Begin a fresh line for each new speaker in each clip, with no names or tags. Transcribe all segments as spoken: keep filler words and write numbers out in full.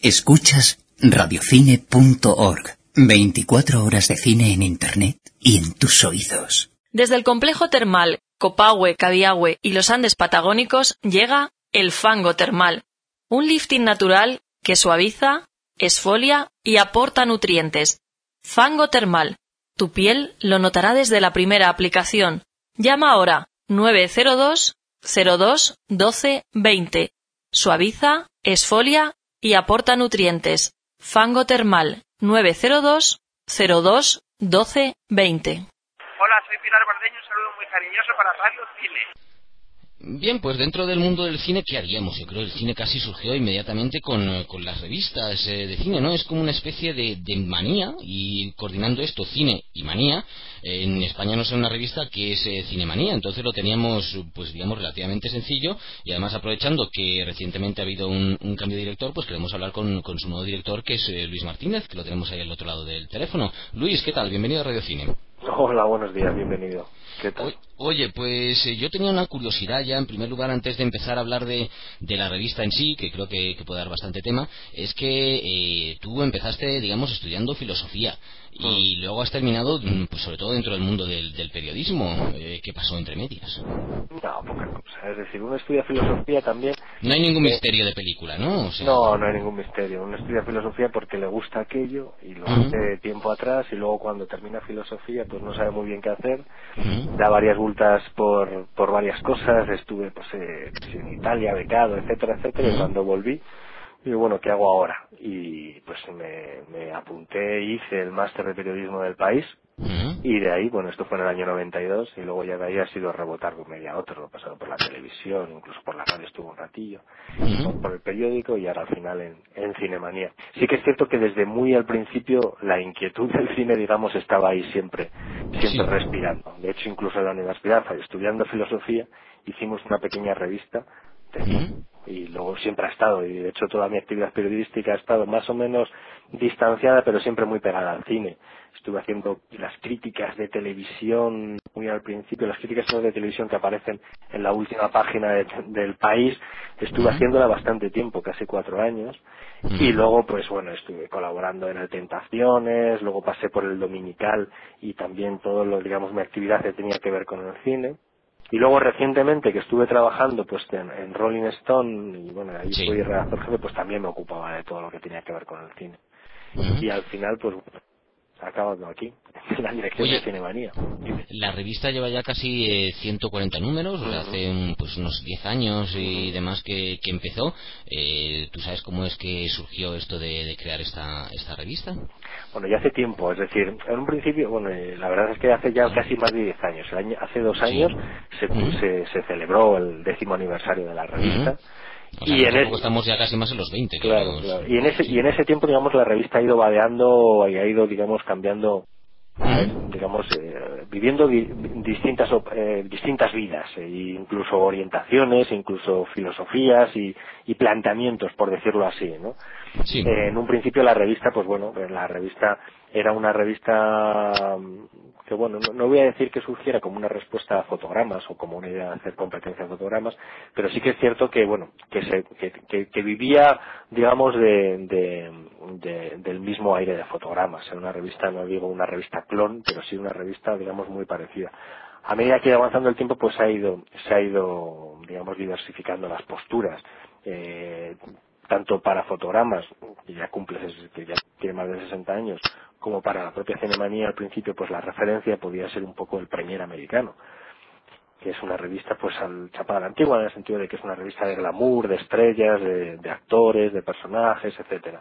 Escuchas radiocine punto org. veinticuatro horas de cine en Internet y en tus oídos.
Desde el complejo termal Copahue, Cadiahue y los Andes Patagónicos llega el fango termal, un lifting natural que suaviza, exfolia y aporta nutrientes. Fango termal. Tu piel lo notará desde la primera aplicación. Llama ahora nueve cero dos cero dos doce veinte. Suaviza, exfolia y aporta nutrientes. Fango termal nueve cero dos cero dos doce veinte.
Hola, soy Pilar Bardeño, un saludo muy cariñoso para Radio Cine.
Bien, pues dentro del mundo del cine, ¿qué haríamos? Yo creo que el cine casi surgió inmediatamente con, con las revistas eh, de cine, ¿no? Es como una especie de, de manía, y coordinando esto, cine y manía, eh, en España no es una revista que es eh, Cinemanía, entonces lo teníamos, pues digamos, relativamente sencillo, y además aprovechando que recientemente ha habido un, un cambio de director, pues queremos hablar con, con su nuevo director, que es eh, Luis Martínez, que lo tenemos ahí al otro lado del teléfono. Luis, ¿qué tal? Bienvenido a Radio Cine.
Hola, buenos días, bienvenido. ¿Qué tal?
O, oye, pues eh, yo tenía una curiosidad ya, en primer lugar, antes de empezar a hablar de, de la revista en sí, que creo que, que puede dar bastante tema, es que eh, tú empezaste, digamos, estudiando filosofía y mm. luego has terminado, pues sobre todo dentro del mundo del, del periodismo. Eh, ¿Qué pasó entre medias?
No, poca cosa. Es decir, uno estudia filosofía también...
No hay ningún
eh,
misterio de película, ¿no? O sea,
no, no hay ningún misterio. Uno estudia filosofía porque le gusta aquello y lo hace uh-huh. tiempo atrás, y luego cuando termina filosofía pues no sabe muy bien qué hacer. Uh-huh. Da varias vueltas por, por varias cosas. Estuve pues, eh, en Italia, becado, etcétera, etcétera, uh-huh. y cuando volví, digo, bueno, ¿qué hago ahora? Y pues me, me apunté e hice el máster de periodismo del país. Uh-huh. Y de ahí, bueno, esto fue en el año noventa y dos, y luego ya de ahí ha sido rebotar de un medio a otro. Lo he pasado por la televisión, incluso por la radio estuve un ratillo, uh-huh. por el periódico, y ahora al final en, en Cinemanía. Sí que es cierto que desde muy al principio la inquietud del cine, digamos, estaba ahí siempre, siempre sí. respirando. De hecho, incluso en la universidad, estudiando filosofía, hicimos una pequeña revista de cine. Uh-huh. Y luego siempre ha estado, y de hecho toda mi actividad periodística ha estado más o menos distanciada, pero siempre muy pegada al cine. Estuve haciendo las críticas de televisión muy al principio, las críticas de televisión que aparecen en la última página de, del país, estuve uh-huh. haciéndola bastante tiempo, casi cuatro años, uh-huh. y luego pues bueno, estuve colaborando en el Tentaciones, luego pasé por el Dominical, y también todo lo, digamos, mi actividad que tenía que ver con el cine. Y luego recientemente que estuve trabajando pues en, en Rolling Stone, y bueno, ahí sí. fui redactor jefe, pues también me ocupaba de todo lo que tenía que ver con el cine. Uh-huh. Y al final pues acabando aquí, en la dirección Oye, de Cinemanía.
La revista lleva ya casi eh, ciento cuarenta números, uh-huh. hace un, pues unos diez años y uh-huh. demás que, que empezó. Eh, ¿Tú sabes cómo es que surgió esto de, de crear esta, esta revista?
Bueno, ya hace tiempo, es decir, en un principio, bueno, eh, la verdad es que hace ya casi más de diez años. El año, hace dos años sí. se, uh-huh. se, se celebró el décimo aniversario de la revista.
Uh-huh. O sea, y en ese, estamos ya casi más en los veinte.
Claro, claro. Y en ese y en ese tiempo, digamos, la revista ha ido vadeando y ha ido, digamos, cambiando, uh-huh. digamos, eh, viviendo di, distintas eh, distintas vidas, e incluso orientaciones, incluso filosofías y, y planteamientos, por decirlo así, ¿no? Sí. Eh, en un principio la revista, pues bueno, la revista era una revista que, bueno, no, no voy a decir que surgiera como una respuesta a fotogramas o como una idea de hacer competencia a fotogramas, pero sí que es cierto que, bueno, que se que, que, que vivía, digamos, de, de, de del mismo aire de fotogramas. Era una revista, no digo una revista clon, pero sí una revista, digamos, muy parecida. A medida que iba avanzando el tiempo, pues se ha ido, se ha ido, digamos, diversificando las posturas. Eh, tanto para fotogramas, que ya cumple, que ya tiene más de sesenta años, como para la propia Cinemanía. Al principio pues la referencia podía ser un poco el Premier americano, que es una revista pues al chapada a la antigua, en el sentido de que es una revista de glamour, de estrellas, de, de actores, de personajes, etcétera.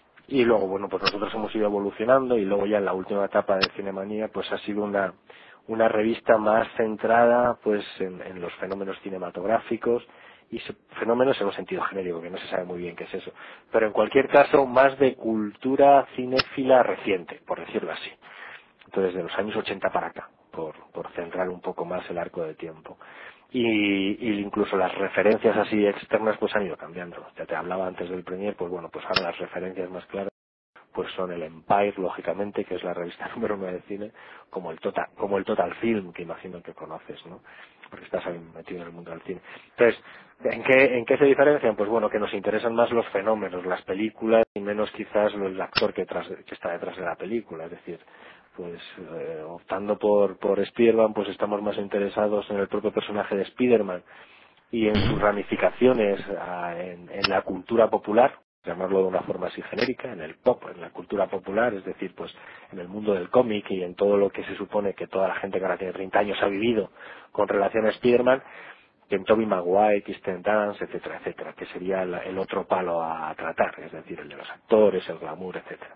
Y luego, bueno, pues nosotros hemos ido evolucionando, y luego ya en la última etapa de Cinemanía pues ha sido una una revista más centrada pues en, en los fenómenos cinematográficos, y fenómenos en un sentido genérico, que no se sabe muy bien qué es eso, pero en cualquier caso más de cultura cinéfila reciente, por decirlo así. Entonces, de los años ochenta para acá, por, por centrar un poco más el arco de tiempo. Y, y incluso las referencias así externas pues han ido cambiando. Ya te hablaba antes del Premier, pues bueno, pues ahora las referencias más claras pues son el Empire, lógicamente, que es la revista número uno de cine, como el Total, como el Total Film, que imagino que conoces, ¿no? porque estás ahí metido en el mundo del cine. Entonces, ¿en qué, en qué se diferencian? Pues bueno, que nos interesan más los fenómenos, las películas, y menos quizás el actor que, tras, que está detrás de la película. Es decir, pues eh, optando por, por Spider-Man, pues estamos más interesados en el propio personaje de Spider-Man y en sus ramificaciones a, en, en la cultura popular, llamarlo de una forma así genérica, en el pop, en la cultura popular, es decir, pues en el mundo del cómic y en todo lo que se supone que toda la gente que ahora tiene treinta años ha vivido con relación a Spider-Man, que en Tobey Maguire, Kirsten Dunst, etcétera, etcétera, que sería el, el otro palo a tratar, es decir, el de los actores, el glamour, etcétera.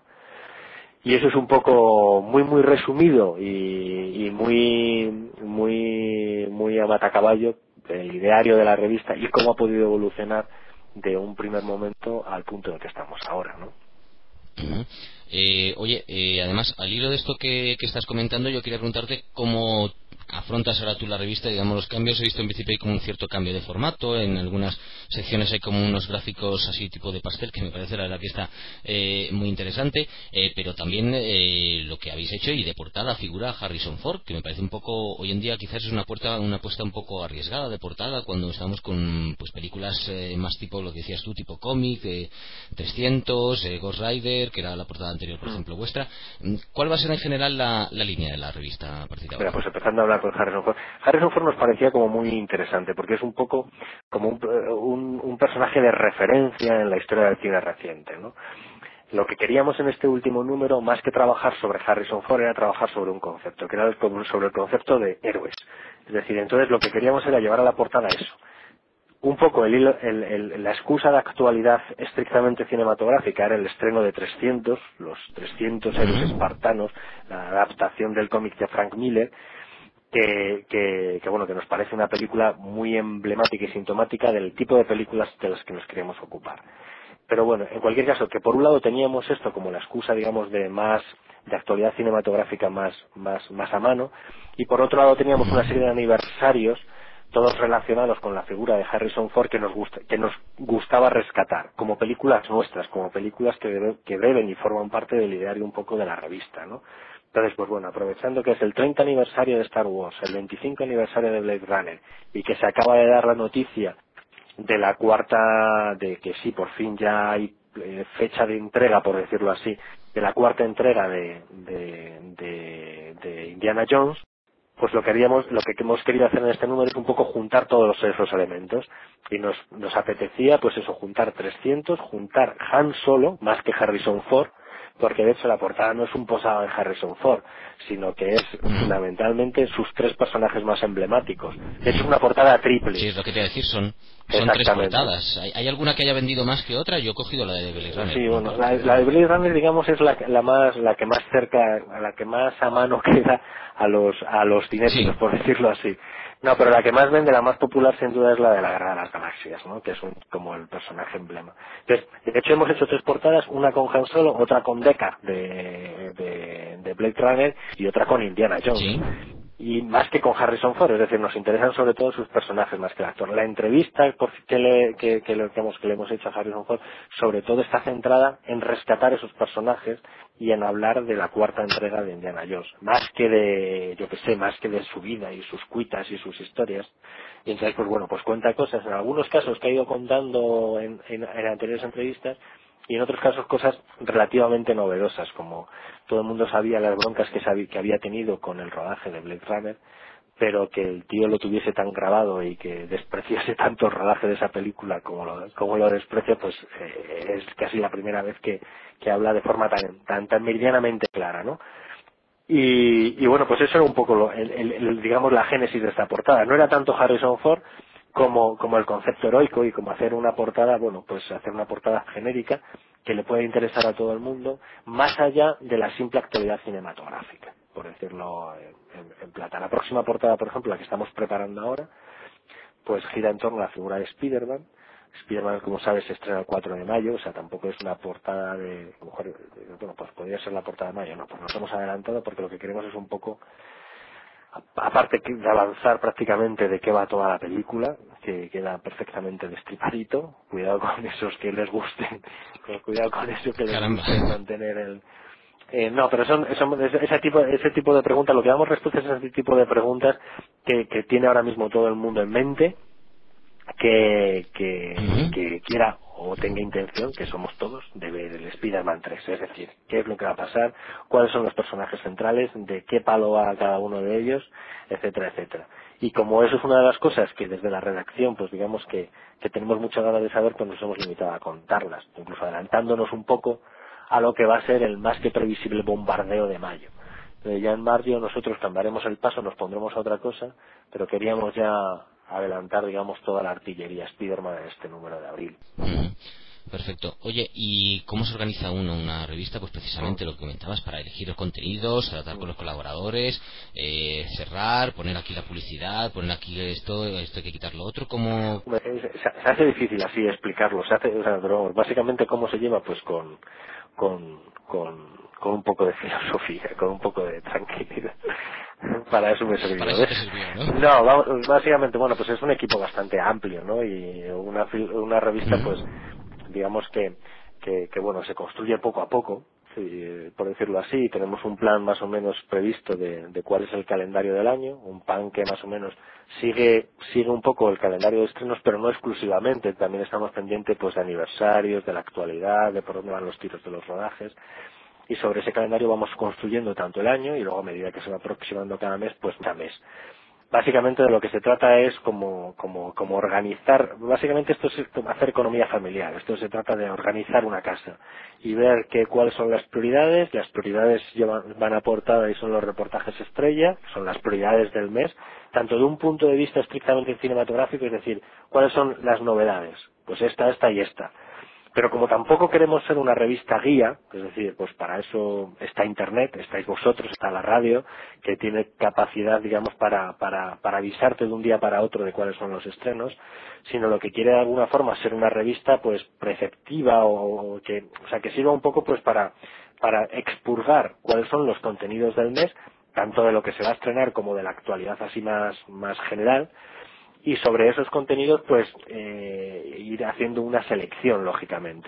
Y eso es un poco muy muy resumido y, y muy muy muy a matacaballo el ideario de la revista y cómo ha podido evolucionar de un primer momento al punto en el que estamos ahora, ¿no?
Uh-huh. Eh, oye, eh, además, al hilo de esto que, que estás comentando, yo quería preguntarte cómo afrontas ahora tú la revista, digamos, los cambios. He visto en principio hay como un cierto cambio de formato, en algunas secciones hay como unos gráficos así tipo de pastel, que me parece la verdad que está eh, muy interesante, eh, pero también eh, lo que habéis hecho, y de portada figura Harrison Ford, que me parece un poco, hoy en día quizás es una puerta, una apuesta un poco arriesgada de portada, cuando estamos con pues películas eh, más tipo, lo que decías tú, tipo cómic, eh, trescientos, eh, Ghost Rider, que era la portada anterior, por ejemplo, vuestra. ¿Cuál va a ser en general la, la línea de la revista a partir de ahora?
Mira, pues empezando a hablar con Harrison Ford. Harrison Ford nos parecía como muy interesante, porque es un poco como un, un, un personaje de referencia en la historia del cine reciente, ¿no? Lo que queríamos en este último número, más que trabajar sobre Harrison Ford, era trabajar sobre un concepto, que era el, sobre el concepto de héroes. Es decir, entonces lo que queríamos era llevar a la portada eso. Un poco el, hilo- el, el, la excusa de actualidad estrictamente cinematográfica era el estreno de trescientos, los trescientos héroes espartanos, la adaptación del cómic de Frank Miller, que, que, que bueno, que nos parece una película muy emblemática y sintomática del tipo de películas de las que nos queremos ocupar. Pero bueno, en cualquier caso, que por un lado teníamos esto como la excusa, digamos, de más, de actualidad cinematográfica más, más, más a mano, y por otro lado teníamos una serie de aniversarios, todos relacionados con la figura de Harrison Ford, que nos gusta, que nos gustaba rescatar, como películas nuestras, como películas que, debe, que deben y forman parte del ideario un poco de la revista, ¿no? Entonces, pues bueno, aprovechando que es el treinta aniversario de Star Wars, el veinticinco aniversario de Blade Runner, y que se acaba de dar la noticia de la cuarta, de que sí, por fin ya hay eh, fecha de entrega, por decirlo así, de la cuarta entrega de, de, de, de Indiana Jones, pues lo que haríamos, lo que hemos querido hacer en este número es un poco juntar todos esos elementos, y nos, nos apetecía pues eso, juntar trescientos, juntar Han Solo, más que Harrison Ford, porque de hecho la portada no es un posado en Harrison Ford, sino que es fundamentalmente sus tres personajes más emblemáticos. De hecho es una portada triple.
Sí, es lo que te iba a decir, son, son tres portadas. ¿Hay, ¿Hay alguna que haya vendido más que otra? Yo he cogido la de Blade Runner.
Sí, bueno, la, la de Blade Runner, digamos, es la, la más, la que más cerca, la que más a mano queda a los, a los cinéfilos, sí, por decirlo así. No, pero la que más vende, la más popular sin duda es la de la Guerra de las Galaxias, ¿no? Que es un, como el personaje emblema. Entonces, de hecho hemos hecho tres portadas, una con Han Solo, otra con Deckard de, de, de Blade Runner y otra con Indiana Jones. ¿Sí? Y más que con Harrison Ford, es decir, nos interesan sobre todo sus personajes más que el actor. La entrevista que le, que, que, le, que le hemos hecho a Harrison Ford sobre todo está centrada en rescatar esos personajes y en hablar de la cuarta entrega de Indiana Jones, más que de, yo que sé, más que de su vida y sus cuitas y sus historias. Y entonces, pues bueno, pues cuenta cosas, en algunos casos que ha ido contando en, en, en anteriores entrevistas, y en otros casos cosas relativamente novedosas, como todo el mundo sabía las broncas que, sabía, que había tenido con el rodaje de Blade Runner, pero que el tío lo tuviese tan grabado y que despreciase tanto el rodaje de esa película como lo, como lo desprecia, pues eh, es casi la primera vez que, que habla de forma tan, tan, tan meridianamente clara, ¿no? Y, y bueno, pues eso era un poco lo, el, el, el, digamos la génesis de esta portada. No era tanto Harrison Ford como, como el concepto heroico y como hacer una portada, bueno, pues hacer una portada genérica que le puede interesar a todo el mundo, más allá de la simple actualidad cinematográfica, por decirlo en, en, en plata. La próxima portada, por ejemplo, la que estamos preparando ahora, pues gira en torno a la figura de Spider-Man. Spider-Man, como sabes, se estrena el cuatro de mayo, o sea, tampoco es una portada de, a lo mejor, bueno, pues podría ser la portada de mayo, no, pues nos hemos adelantado porque lo que queremos es un poco, aparte de avanzar prácticamente de qué va toda la película, que queda perfectamente destripadito, cuidado con esos que les gusten, cuidado con eso que les guste mantener el, Eh, no, pero son, son ese tipo ese tipo de preguntas, lo que damos respuesta es ese tipo de preguntas que, que tiene ahora mismo todo el mundo en mente, que, que,
Uh-huh.
que quiera o tenga intención, que somos todos, de ver el Spider-Man tres, es decir, qué es lo que va a pasar, cuáles son los personajes centrales, de qué palo va cada uno de ellos, etcétera, etcétera. Y como eso es una de las cosas que desde la redacción, pues digamos que, que tenemos muchas ganas de saber, pues nos hemos limitado a contarlas, incluso adelantándonos un poco a lo que va a ser el más que previsible bombardeo de mayo. Eh, ya en mayo nosotros cambiaremos el paso, nos pondremos a otra cosa, pero queríamos ya adelantar, digamos, toda la artillería Spider-Man en este número de abril.
Uh-huh. Perfecto. Oye, ¿y cómo se organiza uno una revista? Pues precisamente lo que comentabas, para elegir los contenidos, tratar con los colaboradores, eh, cerrar, poner aquí la publicidad, poner aquí esto, esto hay que quitar lo otro, ¿cómo...?
Se, se hace difícil así explicarlo, se hace, o sea, pero básicamente cómo se lleva, pues con, con, con, con un poco de filosofía, con un poco de tranquilidad. Para eso me sirvió.
Para eso te sirvió, ¿no?
No, vamos, básicamente, bueno, pues es un equipo bastante amplio, ¿no? Y una, una revista, pues, digamos que, que, que, bueno, se construye poco a poco, sí, por decirlo así. Tenemos un plan más o menos previsto de, de cuál es el calendario del año, un plan que más o menos sigue sigue un poco el calendario de estrenos, pero no exclusivamente. También estamos pendientes, pues, de aniversarios, de la actualidad, de por dónde van los tiros de los rodajes. Y sobre ese calendario vamos construyendo tanto el año y luego a medida que se va aproximando cada mes, pues cada mes. Básicamente de lo que se trata es como, como, como organizar, básicamente esto es como hacer economía familiar, esto se trata de organizar una casa y ver que, cuáles son las prioridades, las prioridades llevan, van a portada y son los reportajes estrella, son las prioridades del mes, tanto de un punto de vista estrictamente cinematográfico, es decir, cuáles son las novedades, pues esta, esta y esta. Pero como tampoco queremos ser una revista guía, es decir, pues para eso está Internet, estáis vosotros, está la radio, que tiene capacidad, digamos, para, para, para avisarte de un día para otro de cuáles son los estrenos, sino lo que quiere de alguna forma ser una revista, pues, preceptiva o, o que, o sea, que sirva un poco, pues, para, para expurgar cuáles son los contenidos del mes, tanto de lo que se va a estrenar como de la actualidad así más, más general, y sobre esos contenidos, pues, eh, ir haciendo una selección, lógicamente.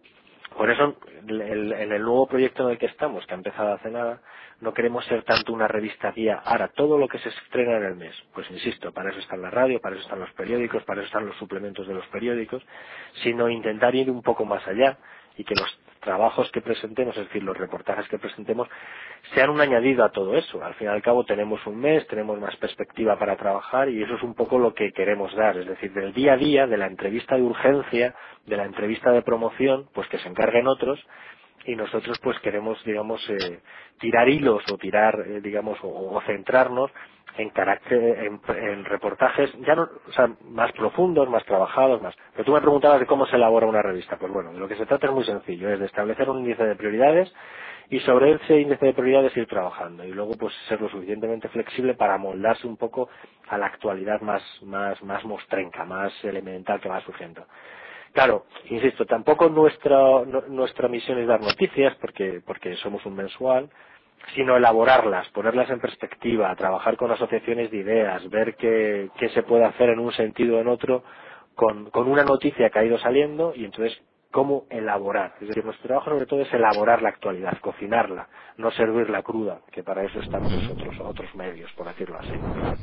Por eso, el, el, en el nuevo proyecto en el que estamos, que ha empezado hace nada, no queremos ser tanto una revista guía. Ahora, todo lo que se estrena en el mes, pues insisto, para eso está la radio, para eso están los periódicos, para eso están los suplementos de los periódicos, sino intentar ir un poco más allá y que los trabajos que presentemos, es decir, los reportajes que presentemos, sean un añadido a todo eso. Al fin y al cabo tenemos un mes, tenemos más perspectiva para trabajar y eso es un poco lo que queremos dar, es decir, del día a día, de la entrevista de urgencia, de la entrevista de promoción, pues que se encarguen otros y nosotros pues queremos, digamos, eh, tirar hilos o tirar, eh, digamos, o, o centrarnos en carácter, en, en reportajes ya no, o sea, más profundos, más trabajados, más. Pero tú me preguntabas de cómo se elabora una revista. Pues bueno, de lo que se trata es muy sencillo, es de establecer un índice de prioridades y sobre ese índice de prioridades ir trabajando y luego pues ser lo suficientemente flexible para moldarse un poco a la actualidad más, más, más mostrenca, más elemental que va surgiendo. Claro, insisto, tampoco nuestra no, nuestra misión es dar noticias porque porque somos un mensual, sino elaborarlas, ponerlas en perspectiva, trabajar con asociaciones de ideas, ver qué, qué se puede hacer en un sentido o en otro con, con una noticia que ha ido saliendo y entonces cómo elaborar. Es decir, nuestro trabajo sobre todo es elaborar la actualidad, cocinarla, no servirla cruda, que para eso estamos nosotros, otros medios, por decirlo así.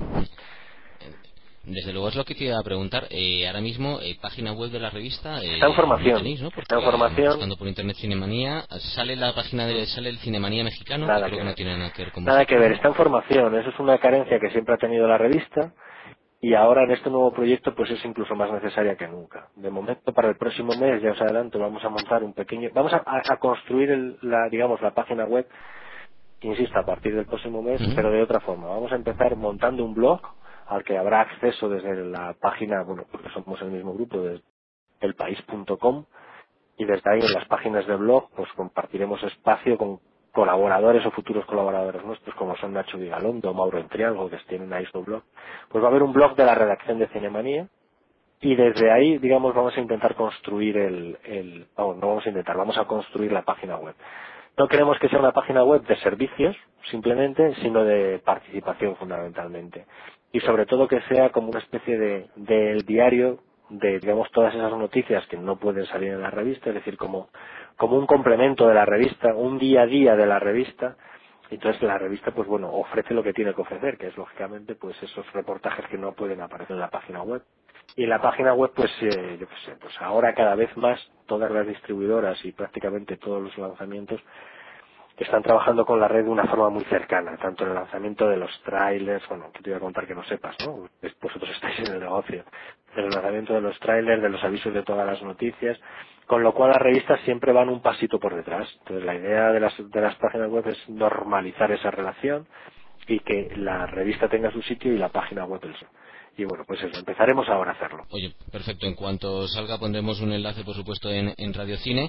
Desde luego es lo que te iba a preguntar. Eh, ahora mismo, eh, página web de la revista. Eh,
está en formación.
No tenéis, ¿no? Porque
está en formación.
Buscando por internet Cinemanía, sale la página de, sale el Cinemanía mexicano.
Nada
que creo
que
que
ver.
no tiene nada que ver con
Nada
vosotros,
que ver.
¿no?
Está en formación. Eso es una carencia que siempre ha tenido la revista. Y ahora en este nuevo proyecto pues es incluso más necesaria que nunca. De momento para el próximo mes, ya os adelanto, vamos a montar un pequeño, vamos a, a construir el, la, digamos, la página web, insisto, a partir del próximo mes, uh-huh. pero de otra forma. Vamos a empezar montando un blog al que habrá acceso desde la página, bueno, porque somos el mismo grupo, desde elpaís punto com, y desde ahí en las páginas de blog pues compartiremos espacio con colaboradores o futuros colaboradores nuestros como son Nacho Vigalondo o Mauro Entrialgo, que tienen ahí su blog. Pues va a haber un blog de la redacción de Cinemanía y desde ahí, digamos, vamos a intentar construir el, el vamos, no vamos a intentar, vamos a construir la página web. No queremos que sea una página web de servicios, simplemente, sino de participación fundamentalmente. Y sobre todo que sea como una especie de, de diario de, digamos, todas esas noticias que no pueden salir en la revista, es decir, como, como un complemento de la revista, un día a día de la revista. Entonces la revista, pues bueno, ofrece lo que tiene que ofrecer, que es lógicamente pues esos reportajes que no pueden aparecer en la página web. Y en la página web, pues eh, yo qué sé, pues ahora cada vez más todas las distribuidoras y prácticamente todos los lanzamientos están trabajando con la red de una forma muy cercana, tanto en el lanzamiento de los trailers, bueno, que te voy a contar que no sepas, ¿no? Vosotros estáis en el negocio, del lanzamiento de los trailers, de los avisos de todas las noticias, con lo cual las revistas siempre van un pasito por detrás. Entonces la idea de las, de las páginas web es normalizar esa relación y que la revista tenga su sitio y la página web el suyo. Y bueno, pues eso, empezaremos ahora a hacerlo.
Oye, perfecto, en cuanto salga pondremos un enlace, por supuesto, en, en Radio Cine.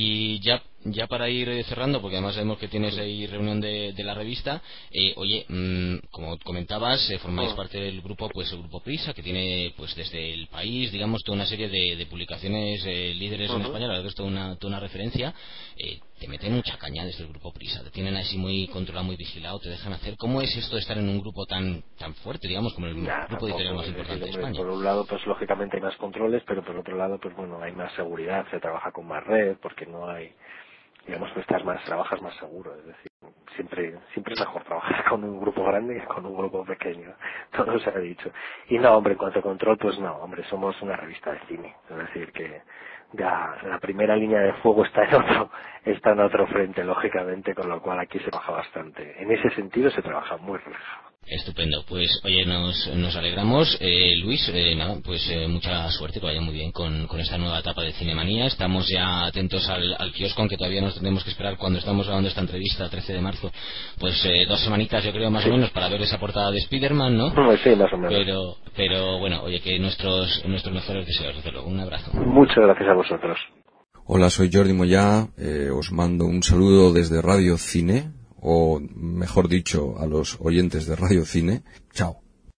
Y ya ya para ir cerrando, porque además sabemos que tienes ahí reunión de, de la revista, eh, oye, mmm, como comentabas, eh, formáis oh. parte del grupo, pues el Grupo Prisa, que tiene pues desde El País, digamos, toda una serie de, de publicaciones eh, líderes uh-huh. en España, la verdad que es toda una, toda una referencia. Eh, te meten mucha caña desde el Grupo Prisa, te tienen así muy controlado, muy vigilado, te dejan hacer. ¿Cómo es esto de estar en un grupo tan tan fuerte, digamos, como el nah, grupo editorial más importante de España?
Por un lado, pues lógicamente hay más controles, pero por otro lado, pues bueno, hay más seguridad, se trabaja con más red, porque no hay, digamos, que estás más, trabajas más seguro, es decir, siempre siempre es mejor trabajar con un grupo grande que con un grupo pequeño, todo se ha dicho. Y no, hombre, en cuanto a control, pues no, hombre, somos una revista de cine, es decir, que ya la primera línea de fuego está en otro está en otro frente, lógicamente, con lo cual aquí se trabaja bastante. En ese sentido se trabaja muy relajado.
Estupendo, pues oye, nos, nos alegramos. Eh, Luis, eh, nada, pues eh, mucha suerte, que vaya muy bien con, con esta nueva etapa de Cinemanía. Estamos ya atentos al, al kiosco, aunque todavía nos tenemos que esperar cuando estamos grabando esta entrevista, trece de marzo, pues eh, dos semanitas yo creo más sí. o menos para ver esa portada de Spider-Man, ¿no?
Sí, más o menos.
Pero, pero bueno, oye, que nuestros, nuestros mejores deseos, desde luego. Un abrazo.
Muchas gracias a vosotros.
Hola, soy Jordi Moyá, eh, os mando un saludo desde Radio Cine, o mejor dicho, a los oyentes de Radio Cine. Chao.